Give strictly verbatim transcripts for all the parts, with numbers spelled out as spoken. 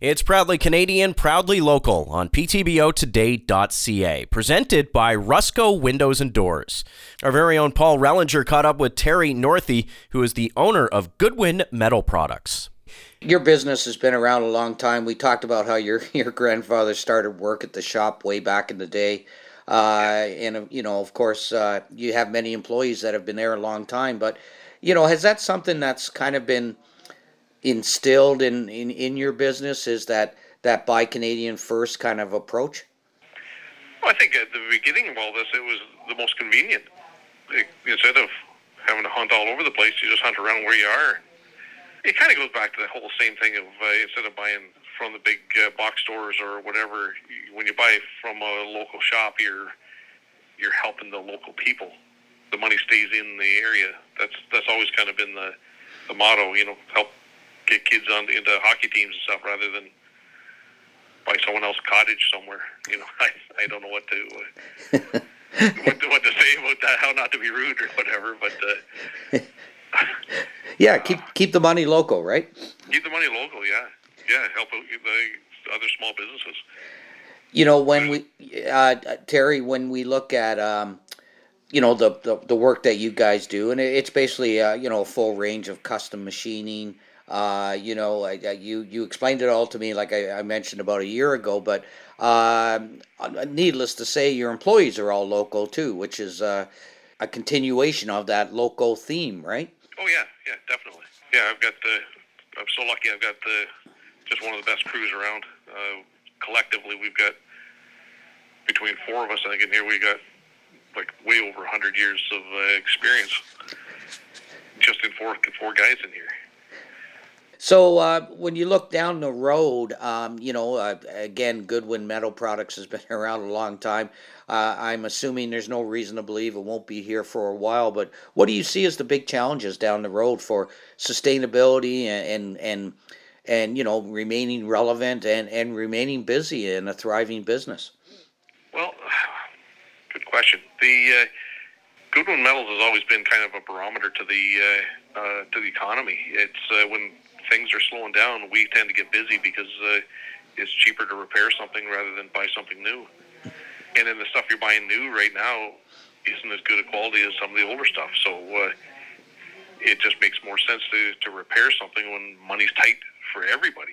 It's Proudly Canadian, Proudly Local on p t b o today dot c a, presented by Rusco Windows and Doors. Our very own Paul Rellinger caught up with Terry Northey, who is the owner of Goodwin Metal Products. Your business has been around a long time. We talked about how your your grandfather started work at the shop way back in the day. Uh, and, you know, of course, uh, you have many employees that have been there a long time. But, you know, has that something that's kind of been instilled in, in, in your business, is that, that buy Canadian first kind of approach? Well, I think at the beginning of all this, it was the most convenient. It, instead of having to hunt all over the place, you just hunt around where you are. It kind of goes back to the whole same thing of uh, instead of buying from the big uh, box stores or whatever, when you buy from a local shop, you're you're helping the local people. The money stays in the area. That's that's always kind of been the, the motto, you know, help get kids on into hockey teams and stuff rather than buy someone else's cottage somewhere. You know, I I don't know what to uh, what, to, what to say about that, how not to be rude or whatever, but. Uh, Yeah, keep keep the money local, right? Keep the money local, yeah. Yeah, help out the other small businesses. You know, when we, uh, Terry, when we look at, um, you know, the, the, the work that you guys do, and it's basically, uh, you know, a full range of custom machining. Uh, you know, I, I, you, you explained it all to me, like I, I mentioned about a year ago, but um, needless to say, your employees are all local too, which is uh, a continuation of that local theme, right? Oh, yeah, yeah, definitely. Yeah, I've got the, I'm so lucky I've got the, just one of the best crews around. Uh, collectively, we've got, between four of us, I think in here, we got like way over one hundred years of uh, experience just in four, four guys in here. So uh, when you look down the road, um, you know, uh, again, Goodwin Metal Products has been around a long time. Uh, I'm assuming there's no reason to believe it won't be here for a while. But what do you see as the big challenges down the road for sustainability and and and, and you know, remaining relevant and, and remaining busy in a thriving business? Well, good question. The uh, Goodwin Metals has always been kind of a barometer to the uh, uh, to the economy. It's uh, when things are slowing down, we tend to get busy because uh, it's cheaper to repair something rather than buy something new. And then the stuff you're buying new right now isn't as good a quality as some of the older stuff. So uh, it just makes more sense to, to repair something when money's tight for everybody.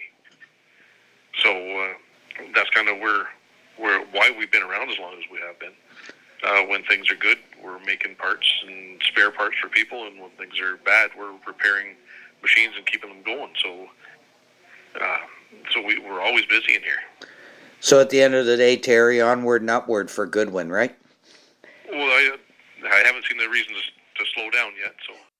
So uh, that's kind of where, where why we've been around as long as we have been. Uh, when things are good, we're making parts and spare parts for people, and when things are bad, we're repairing machines and keeping them going. So, uh, so we, we're always busy in here. So at the end of the day, Terry, onward and upward for Goodwin, right? Well, I I haven't seen the reasons to slow down yet. So